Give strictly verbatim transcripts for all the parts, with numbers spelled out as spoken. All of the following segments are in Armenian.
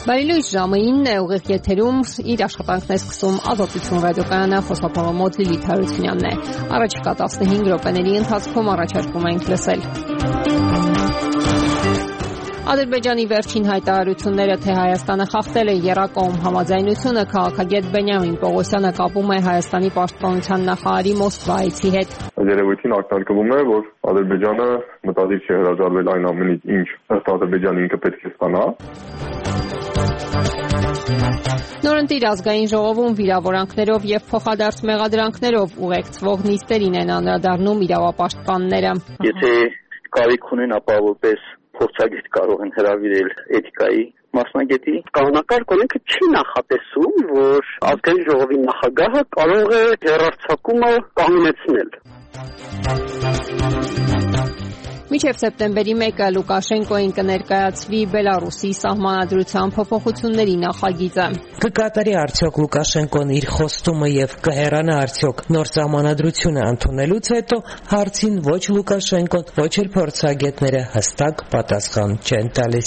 Բարելույս ժամին է ուղիղ եթերում իր աշխատանքն է սկսում Ազատություն ռադիոկայանը, խոսափողը մոտ Լիլիթ Հարությունյանն է։ Առաջիկա տասնհինգ րոպեների ընթացքում առաջարկում ենք լսել Ադրբեջանի վերջին հայտարարությունները, թե Հայաստանը խախտել է եռակողմ համաձայնությունը, քաղաքագետ Բենյամին Պողոսյանը կապում է Հայաստանի պաշտպանության նախարարի Մոսկվա այցի հետ։ Երևույթին ակնարկվում է, որ Ադրբեջանը մտադիր չէ հրաժարվել այն ամենից, ինչ ըստ Ադրբեջանի ինքը պետք է ստանա։ Նորընտիր ազգային ժողովում վիրավորանքներով եւ փոխադարձ մեղադրանքներով ուղեկցվող նիստերին են անդրադառնում իրավապաշտպանները։ Եթե կարիք ունեն, ապա որպես փորձագետ կարող են հրավիրել էթիկայի մասնագետի։ Կանոնակարգ օրենքը չի նախատեսում, որ ազգային ժողովի նախագահը կարող է հեռարձակումը կանգնեցնել։ Մինչև սեպտեմբերի մեկը Լուկաշենկոին կներկայացվի Բելարուսի սահմանադրության փոփոխությունների նախագիծը։ Կկատարի արդյոք Լուկաշենկոն իր խոստումը եւ կհեռանա արդյոք նոր սահմանադրությունը ընդունելուց հետո հարցին ոչ Լուկաշենկոն, ոչ էլ փորձագետները հստակ պատասխան չեն տալիս։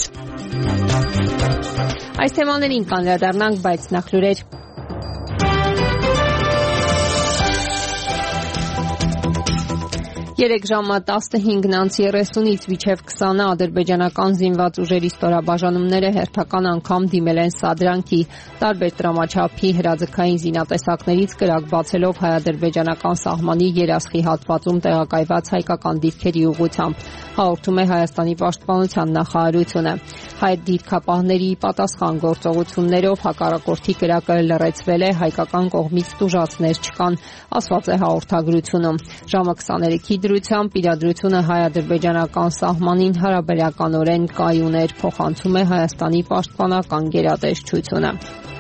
Այս թեմաներին կանդրադառնանք, բայց նախ լուրեր։ Երեք ժամը տասնհինգն անց երեսունից մինչև քսանը ադրբեջանական զինված ուժերի ստորաբաժանումները հերթական անգամ դիմել են սադրանքի, տարբեր տրամաչափի հրաձգային զինատեսակներից կրակ բացելով հայ-ադրբեջանական սահմանի երասխի հատվածում տեղակայված հայկական դիրքերի ուղղությամբ, հաղորդում է Հայաստանի պաշտպանության նախարարությունը։ Հայ դիրքապահների պատասխան գործողություններով հակառակորդի կրակը լռեցվել է, հայկական կողմից տուժածներ չկան, ասված է հաղորդագրությունում։ Ժամը քսաներեքի դրությամբ իրադրությունը հայ-ադրբեջանական սահմանին հարաբերականորեն կայուն էր, փոխանցում է Հայաստանի պաշտպանական գերատեսչությունը։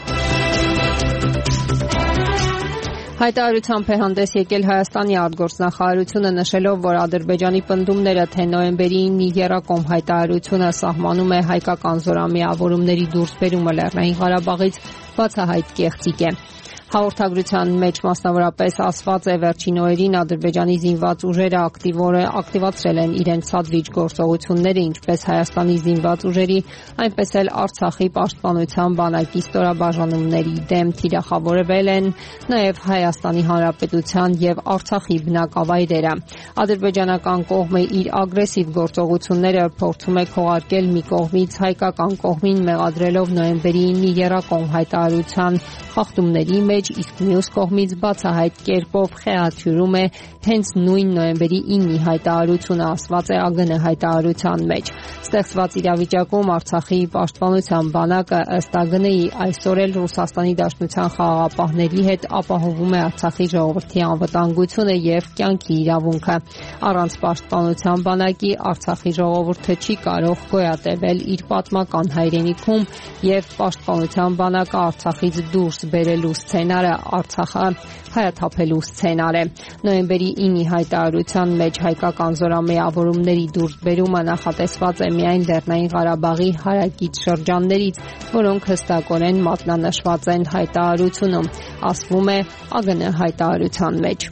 Հայտարարությամբ է հանդես եկել Հայաստանի արտգործնախարարությունը, նշելով, որ Ադրբեջանի պնդումները, թե նոյեմբերի ինը եռակողմ հայտարարությունը սահմանում է հայկական զորամիավորումների դուրսբերումը Լեռնային Ղարաբաղից, բացահայտ կեղծիք է։ Հաղորդագրության մեջ մասնավորապես ասված է, վերջին օրերին Ադրբեջանի զինված ուժերը ակտիվացրել են իրենց սադրիչ գործողությունները, ինչպես Հայաստանի զինված ուժերի, այնպես էլ Արցախի պաշտպանության բանակի ստորաբաժանումների դեմ, թիրախավորվել են նաև Հայաստանի Հանրապետության եւ Արցախի բնակավայրերը։ Ադրբեջանական կողմը իր ագրեսիվ գործողությունները փորձում է քողարկել մի կողմից հայկական կողմին, մեղադրելով նոյեմբերի ինը եռակողմ հայտարարության խախտումների մեջ, իսկ մյուս կողմից բացահայտ կերպով խեղաթյուրում է հենց նույն նոյեմբերի ինը հայտարարությունը, ասված է ԱԳՆ հայտարարության մեջ։ Ստեղծված իրավիճակում Արցախի պաշտպանության բանակը ըստ ԱԳՆ-ի այսօր էլ Ռուսաստանի Դաշնության խաղաղապահների հետ ապահովում է Արցախի ժողովրդի անվտանգությունը եւ կյանքի իրավունքը։ Առանց պաշտպանության բանակի Արցախի ժողովուրդը չի կարող գոյատևել իր պատմական հայրենիքում եւ պաշտպանության բանակը Արցախից դուրս բերելու սցենարը Արցախը հայաթափելու սցենար է։ Նոյեմբերի ինը հայտարարության մեջ հայկական զորամիավորումների դուրսբերումը նախատեսված է միայն Լեռնային Ղարաբաղի հարակից շրջաններից, որոնք հստակորեն մատնանշված են հայտարարությունում, ասվում է ԱԳՆ հայտարարության մեջ։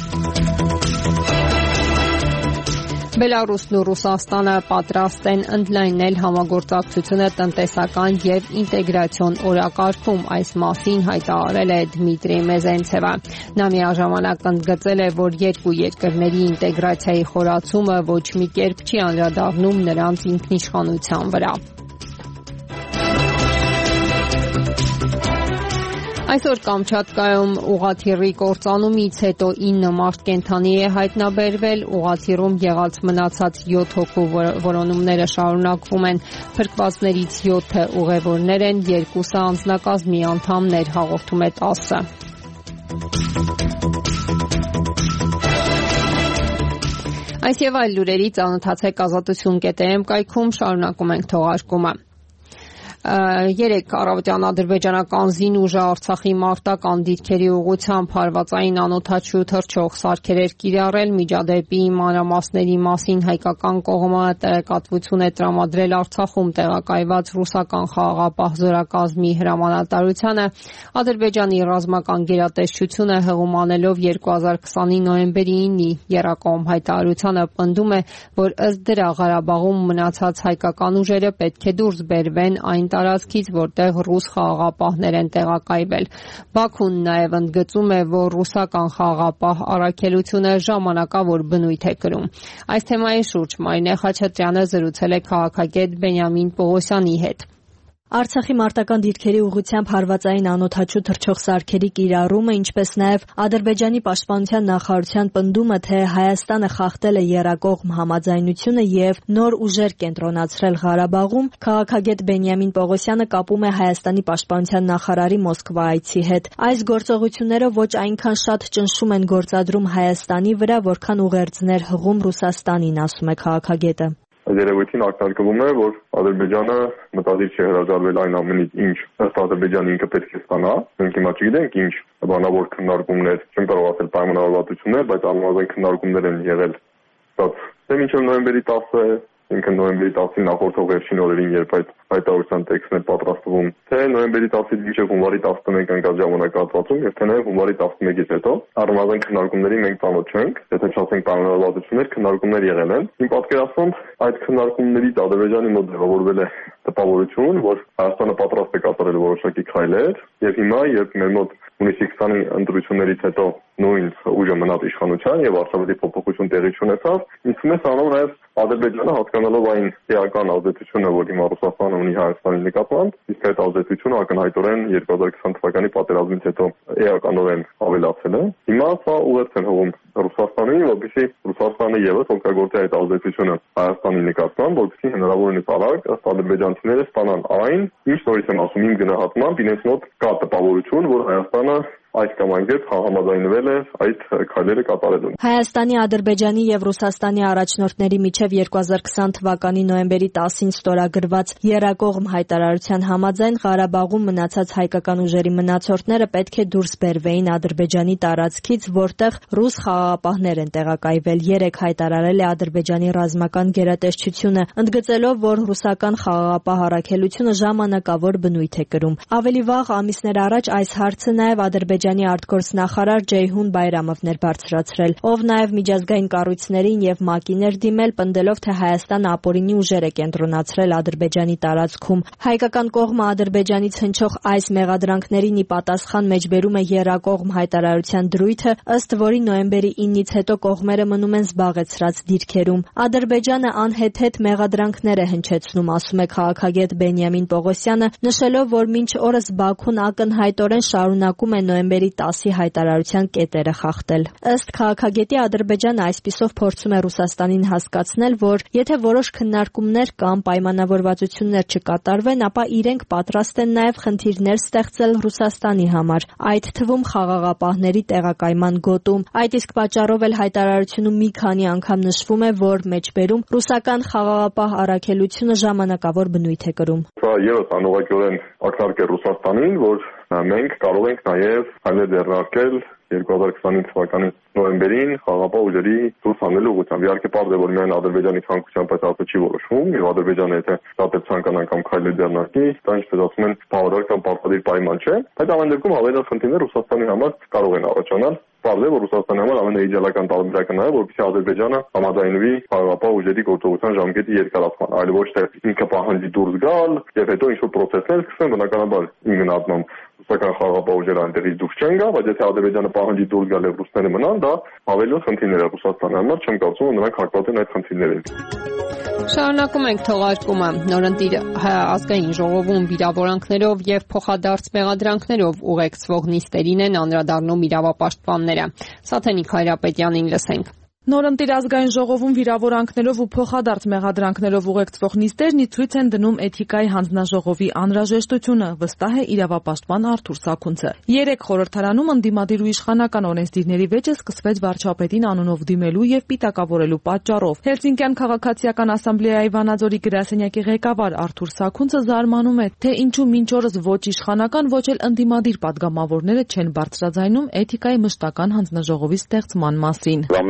Բելարուսն ու Ռուսաստանը պատրաստ են ընդլայնել համագործակցությունը տնտեսական եւ ինտեգրացիոն օրակարգում, այս մասին հայտարարել է Դմիտրի Մեզենցևը։ Նա միաժամանակ ընդգծել է, որ երկու երկրների ինտեգրացիայի խորացումը ոչ մի կերպ չի անդրադառնում նրանց ինքնիշխանության վրա։ Այսօր Կամչատկայում ուղղաթիռի կործանումից հետո ինը մարդ կենդանի է հայտնաբերվել, ուղղաթիռում եղած մնացած յոթ հոգու որոնումները շարունակվում են, փրկվածներից յոթը ուղևորներ են, երկուսը անձնակազմի անդամներ, հաղորդում է տասը։ Այս եւ այլ լուրերի ծանոթացեք ազատություն կետ է էմ կայքում, շարունակում ենք թողարկումը։ Երեք առավոտյան ադրբեջանական զինուժը Արցախի մարտական դիրքերի ուղղությամբ հարվածային անօդաչու թռչող սարքեր էր կիրառել, միջադեպի մանրամասների մասին հայկական կողմը տեղեկատվություն է տրամադրել Արցախում տեղակայված ռուսական խաղաղապահ զորակազմի հրամանատարությանը։ Ադրբեջանի ռազմական գերատեսչությունը հղումանելով երկու հազար քսանի նոյեմբերի ինը եռակողմ հայտարարությանը պնդում է, որ ըստ դրա Ղարաբաղում մնացած հայկական ուժերը պետք է դուրս բերվեն այն տարածքից, որտեղ ռուս խաղաղապահներ են տեղակայվել։ Բաքուն նաև ընդգծում է, որ ռուսական խաղաղապահ առաքելությունը ժամանակավոր բնույթ է կրում։ Այս թեմայի շուրջ Մարինե Խաչատրյանը զրուցել է քաղաքագետ Բենյամին Պողոսյանի հետ։ Արցախի մարտական դիրքերի ուղղությամբ հարվածային անօդաչու թռչող սարքերի կիրառումը, ինչպես նաև Ադրբեջանի պաշտպանության նախարարության պնդումը, թե Հայաստանը խախտել է եռակողմ համաձայնությունը եւ նոր ուժեր կենտրոնացրել Ղարաբաղում, քաղաքագետ Բենյամին Պողոսյանը կապում է Հայաստանի պաշտպանության նախարարի Մոսկվա այցի հետ։ Այս գործողությունները ոչ այնքան շատ ճնշում են գործադրում Հայաստանի վրա, որքան ուղերձներ հղում Ռուսաստանին, ասում է քաղաքագետը։ Երևույթին ակնարկվում է, որ Ադրբեջանը մտադիր չէ հրաժարվել այն ամենից, ինչ ըստ Ադրբեջանի ինքը պետք է ստանա։ Մենք հիմա չգիտենք ինչ բանավոր քննարկումներ, չեմ կարող ասել պայմանավորվածություններ, բայց անմիջական քննարկումներ են եղել։ Դա մինչև նոյեմբերի տասը, ինքը նոյեմբերի տասին նախորդող վերջին օրերին, երբ այդ հայտարարության տեքստն է պատրաստվում, թե նոյեմբերի տասից մինչև հունվարի տասնմեկը ընկած ժամանակահատվածում, եւ թե նաեւ հունվարի տասնմեկից հետո առնվազն քննարկումների մենք ծանոթ չենք, եթե չասենք պայմանավորվածություններ, քննարկումներ եղել են։ Իմ պատկերացմամբ այդ քննարկումներից Ադրբեջանի մոտ ձևավորվել է տպավորություն, որ Հայաստանը պատրաստ է կատարել որոշակի քայլեր, եւ հիմա, երբ մեր մոտ հունիսի քսանի ընտրություններից հետո նույն ուժը մնաց իշխանության եւ արշավի փոփոխություն տեղի ունեցավ, ինձ թվում է սանում նաեւ Ադրբեջանը հասկանալով այն էական ազդեցությունը, որ հիմա Ռուսաստանը ունի Հայաստանի նկատմամբ, իսկ այդ ազդեցությունը ակնհայտորեն երկու հազար քսան թվականի պատերազմից հետո էականորեն ավելացել է։ Հիմա սա ուղերձ են հողում Ռուսաստանին, որպեսզի Ռուսաստանը եւս օգտագործի այդ ազդեցությունը Հայաստանի նկատմամբ, որպեսզի հնարավորինս արագ ըստ ադրբեջանցիները ստանան այն, ինչ նորից եմ ասում, իմ գնահատմամբ իրենց մոտ կա տպավորություն, որ Հայաստանը այս կամ այն կերպ համաձայնվել է այդ քայլերը կատարելու։ Հայաստանի, Ադրբեջանի եւ Ռուսաստանի առաջնորդների միջև երկու հազար քսան թվականի նոյեմբերի տասին ստորագրված եռակողմ հայտարարության համաձայն Ղարաբաղում մնացած հայկական ուժերի մնացորդները պետք է դուրս բերվեին Ադրբեջանի տարածքից, որտեղ ռուս խաղաղապահներ են տեղակայվել։ Երեք հայտարարել է Ադրբեջանի ռազմական գերատեսչությունը, ընդգծելով, որ ռուսական խաղաղապահ առաքելությունը ժամանակավոր բնույթ է կրում։ Ավելի վաղ ամիսներ առաջ այս հարցը նաեւ Ադրբեջանի Ադրբեջանի արտգործնախարար Ջեյհուն Բայրամովն էր բարձրացրել, ով նաև միջազգային կառույցներին եւ ՄԱԿ-ին էր դիմել, պնդելով, թե Հայաստանը ապօրինի ուժեր է կենտրոնացրել Ադրբեջանի տարածքում։ Հայկական կողմը Ադրբեջանից հնչող այս մեղադրանքներին ի պատասխան մեջբերում է եռակողմ հայտարարության դրույթը, ըստ որի նոյեմբերի իննից հետո կողմերը մնում են զբաղեցրած դիրքերում։ Ադրբեջանը անհեթեթ մեղադրանքներ է հնչեցնում, ասում է քաղաքագետ Բենյամին Պողոսյանը, նշելով, որ մինչ օրս Բաքուն ակնհայտորեն շարունակում է նոյեմբերի տասի հայտարարության կետերը խախտել։ Ըստ քաղաքագետի Ադրբեջանը այսպիսով փորձում է Ռուսաստանին հասկացնել, որ եթե որոշ քննարկումներ կամ պայմանավորվածություններ չկատարվեն, ապա իրենք պատրաստ են նաև խնդիրներ ստեղծել Ռուսաստանի համար, այդ թվում խաղաղապահների տեղակայման գոտում։ Այդ իսկ պատճառով էլ հայտարարությունում մի քանի անգամ նշվում է, որ մեջբերում ռուսական խաղաղապահ առաքելությունը ժամանակավոր բնույթ է կրում։ Սա ևս անուղղակիորեն ակնարկ է Ռուսաստանին, որ մենք կարող ենք նաև հայեր ձեռնարկել երկու հազար քսանինը թվականի նոյեմբերին խաղաղապահ ուժերի դուրս հանելու ուղղությամբ։ Իհարկե պարզ է, որ միայն Ադրբեջանի ցանկությամբ այդ հարցը չի որոշվում, եւ Ադրբեջանը եթե շատ է ցանկանան կամ քայլեր ձեռնարկի, դա ինչպես ասում են, բավարար կամ պարտադիր պայման չէ։ Այդ ամեն դեպքում ավելի խնդիրներ Ռուսաստանի համար կարող են առաջանալ։ Պարզ է, որ Ռուսաստանի համար ամենաիդեալական տարբերակը նա է, որպեսզի Ադրբեջանը համաձայնվի խաղաղապահ ուժերի գործողության ժամկետի երկարացման, այլ ոչ թե ինքը պահանջի դուրս գալ եւ հետո ինչ-որ պրոցեսներ սկսեն, բնականաբար իմ գնահատմամբ ռուսական խաղաղապահ ուժերը այնտեղից դուրս չեն գա, բայց եթե Ադրբեջանը պահանջի դուրս գալ եւ ռուսները մնան, դա ավելի խնդիրներ է Ռուսաստանի համար, չեմ կարծում, որ նրանք հակված են այդ խնդիրներին։ Շարունակում ենք թողարկումը։ Նորընտիր ազգային ժողովում վիրավորանքներով եւ փոխադարձ մեղադրանքներով ուղեկցվող նիստերին են անդրադառնում իրավապաշտպանները։ Սաթենիկ Հայրապետյանին լսենք։ Նորընտիր ազգային ժողովում վիրավորանքներով ու փոխադարձ մեղադրանքներով ուղեկցվող նիստերն ի ցույց են դնում էթիկայի հանձնաժողովի անհրաժեշտությունը, վստահ է իրավապաշտպան Արթուր Սաքունցը։ Երեք խորհրդարանում ընդդիմադիր ու իշխանական օրենսդիրների վեճը սկսվեց վարչապետին անունով դիմելու եւ պիտակավորելու պատճառով։ Հելսինկյան քաղաքացիական ասամբլեայի Վանաձորի գրասենյակի ղեկավար Արթուր Սաքունցը զարմանում է, թե ինչու մինչ օրս ոչ իշխանական, ոչ էլ ընդդիմադիր падգամավորները չեն բարձրաձայնում էթիկայի մշտական հանձնաժողովի ստեղծման մասին։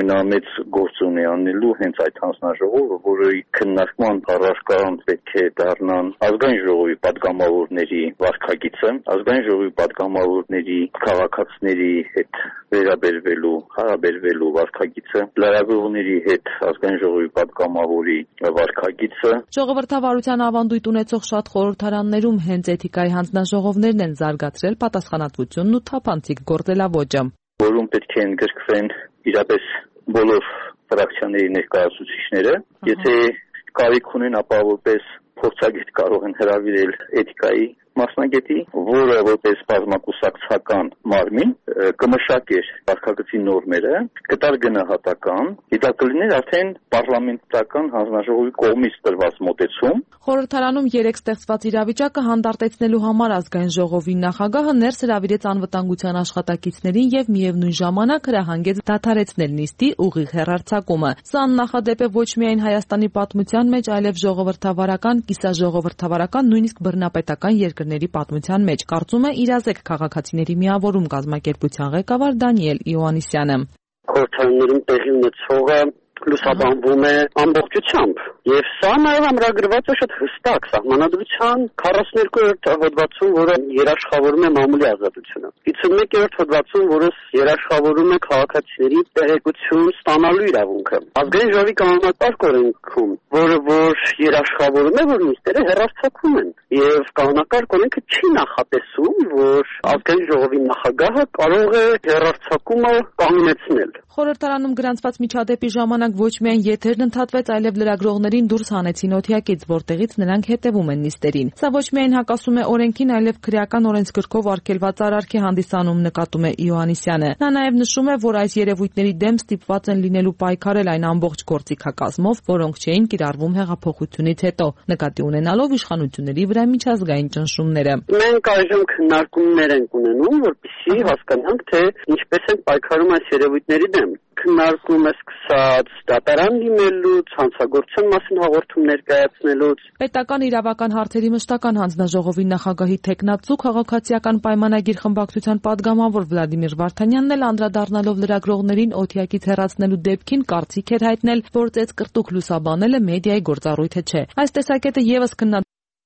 գործ ունի անելու հենց այդ հանձնաժողովը, որի քննարկման առարկան պետք է դառնան ազգային ժողովի պատգամավորների վարքագիծը, ազգային ժողովի պատգամավորների քաղաքացիների հետ վերաբերվելու, հարաբերվելու վարքագիծը, լրագրողների հետ ազգային ժողովի պատգամավորի վարքագիծը։ Ժողովրդավարության ավանդույթ ունեցող շատ խորհրդարաններում հենց էթիկայի հանձնաժողովներն են զարգացրել պատասխանատվությունն ու թափանցիկ գործելավոճը, որում պետք է ընդգրկվեն իրապես բոլոր ֆրակցիաների ներկայացուցիչները, եթե կարիք ունեն, ապա որպես փորձագետ կարող են հրավիրել էթիկայի մասնագետի, որը որպես բազմակուսակցական մարմին կմշակեր վարքագծի նորմերը, կտար գնահատական, դա կլիներ արդեն պարլամենտական հանձնաժողովի կողմից տրված մոտեցում։ Խորհրդարանում երեք ստեղծված իրավիճակը հանդարտեցնելու համար ազգային ժողովի նախագահը ներս հրավիրեց անվտանգության աշխատակիցներին եւ միևնույն ժամանակ հրահանգեց դադարեցնել նիստի ուղիղ հեռարձակումը։ Սա նախադեպ է ոչ միայն Հայաստանի պատմության մեջ, այլև ժողովրդավարական, կիսաժողովրդավարական, նույնիսկ բռնապետական երկրների պատմության մեջ, կարծում է Իրազեկ քաղաքացիների միավորում կազմակերպության ղեկավար Դանիել Իոաննիսյանը։ Խորհրդարաններում տեղի ունեցողը լուսաբանվում է ամբողջությամբ, եւ սա նաեւ ամրագրված է շատ հստակ սահմանադրության քառասունյոթերորդ հոդվածում, որը երաշխավորում է մամուլի ազատությունը, հիսունմեկերորդ հոդվածում, որը երաշխավորում է քաղաքացիների տեղեկություն ստանալու իրավունքը, ազգային ժողովի կանոնակարգ օրենքում, որը որ երաշխավորում է, որ նիստերը հեռարձակվում են, եւ կանոնակարգ օրենքը չի նախատեսում, որ ազգային ժողովի նախագահը կարող է հեռարձակումը կանոնեցնել։ Խորհրդարանում գրանցված միջադեպի ժամանակ ոչ միայն եթերն ընդհատվեց, այլև լրագրողներին դուրս հանեցին օթյակից, որտեղից նրանք հետևում են նիստերին։ Սա ոչ միայն հակասում է օրենքին, այլև քրեական օրենսգրքով արգելված արարք է հանդիսանում, նկատում է Իոաննիսյանը։ Նա նաև նշում է, որ այս երևույթների դեմ ստիպված են լինելու պայքարել այն ամբողջ գործիքակազմով, որոնք չէին կիրառվում հեղափոխությունից հետո, նկատի ունենալով իշխանությունների վրա միջազգային ճնշումները։ Մենք այժմ քննարկումներ ենք ունենում, որպեսզի հասկանանք, թե ինչպես են պայքարում այս երևույթների դեմ։ Քննարկումը սկսած դատարան դիմելուց, հանցագործության մասին հաղորդում ներկայացնելուց։ Պետական իրավական հարցերի մշտական հանձնաժողովի նախագահի թեկնածու քաղաքացիական պայմանագիր խմբակցության падգամավոր Վլադիմիր Վարդանյանն էլ անդրադառնալով լրագրողներին օթյակից հեռացնելու դեպքին կարծիք էր հայտնել, որ ծեծկրտուկ լուսաբանելը մեդիայի գործառույթը չէ։ Այս տեսակետը եւս քննադատության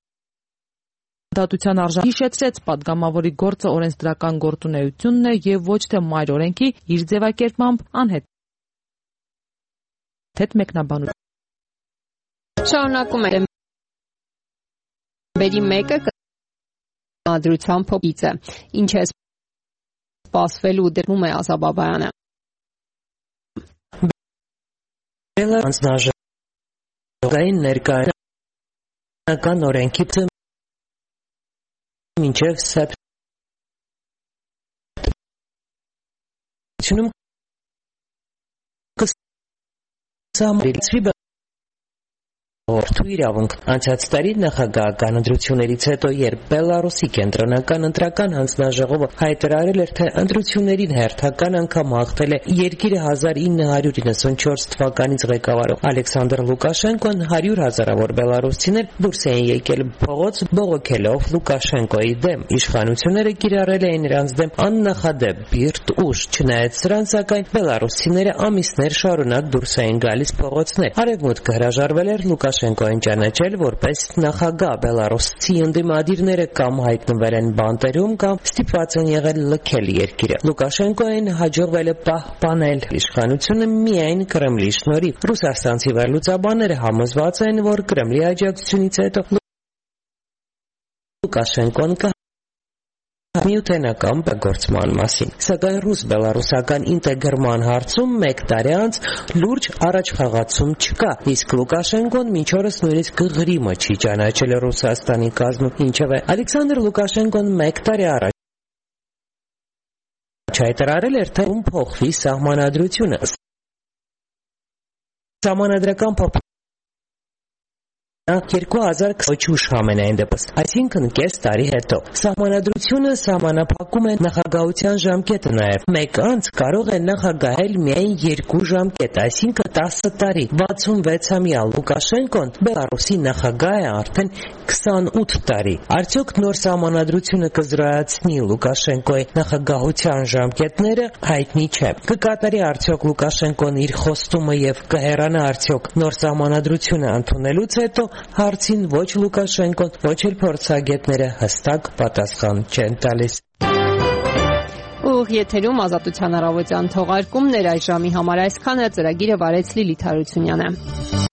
դատության արժան հիշեցրեց падգամավորի գործը օրենսդրական գործունեությունն է եւ ոչ թե մայր օրենքի իր ձևակերպմամբ անհետ մեկնաբանություն։ Շարունակում է Բերի մեկը կադրության փոփիցը, ինչ է սպասվելու դրվում է Ազաբաբայանը։ Հանձնաժողովային ներկայացնական օրենքի մինչև սեպտեմբերում կսահմանվի Օրթու իրավունք անցած տարի նախագահական ընտրություններից հետո, երբ Բելարուսի կենտրոնական ընտրական հանձնաժողովը հայտարարել էր, թե ընտրություններին հերթական անգամ հաղթել է երկիրը հազար ինը հարյուր իննսունչորս թվականից ղեկավարող Ալեքսանդր Լուկաշենկոն, հարյուր հազարավոր բելարուսցիներ դուրս էին եկել փողոց բողոքելով Լուկաշենկոյի դեմ։ Իշխանությունները կիրառել էին նրանց դեմ աննախադեպ բիրտ ուժ, չնայած սրան, սակայն բելարուսցիները ամիսներ շարունակ դուրս էին գալիս փողոցներ։ Արևմուտքը հրաժարվել էր Լուկաշենկոին ճանաչել որպես նախագահ, բելարուսցի ընդդիմադիրները կամ հայտնվել են բանտերում, կամ ստիպված են եղել լքել երկիրը։ Լուկաշենկոին հաջողվել է պահպանել իշխանությունը միայն Կրեմլի շնորհիվ։ Ռուսաստանցի վերլուծաբանները համոզված են, որ Կրեմլի աջակցությունից հետո Լուկաշենկոն միութենական գործման մասին, սակայն ռուս-բելարուսական ինտեգրման հարցում մեկ տարի անց լուրջ առաջխաղացում չկա, իսկ Լուկաշենկոն մինչ օրս նույնիսկ Ղրիմը չի ճանաչել Ռուսաստանի կազմում, ինչևէ Ալեքսանդր Լուկաշենկոն մեկ տարի առաջ հայտարարել էր, թե ում փոխվի սահմանադրությունը։ Սահմանադրական փոփ նա երկու հազար քսանինը ուշ ամենայն դեպս, այսինքն կես տարի հետո։ Սահմանադրությունը սահմանափակում է նախագահության ժամկետը նաև։ Մեկ անց կարող է նախագահել միայն երկու ժամկետ, այսինքն տասը տարի։ վաթսունվեցամյա Լուկաշենկոն Բելարուսի նախագահ է արդեն քսանութ տարի։ Արդյոք նոր սահմանադրությունը կզրոյացնի Լուկաշենկոյի նախագահության ժամկետները, հայտնի չէ։ Կկատարի արդյոք Լուկաշենկոն իր խոստումը եւ կհեռանա արդյոք նոր սահմանադրությունը ընդունելուց հետո, հարցին ոչ Լուկաշենկոն, ոչ էլ փորձագետները հստակ պատասխան չեն տալիս։ Ուղիղ եթերում Ազատության առավոտյան թողարկումներ այս ժամի համար այսքանը, ծրագիրը վարեց Լիլիթ Հարությունյանը։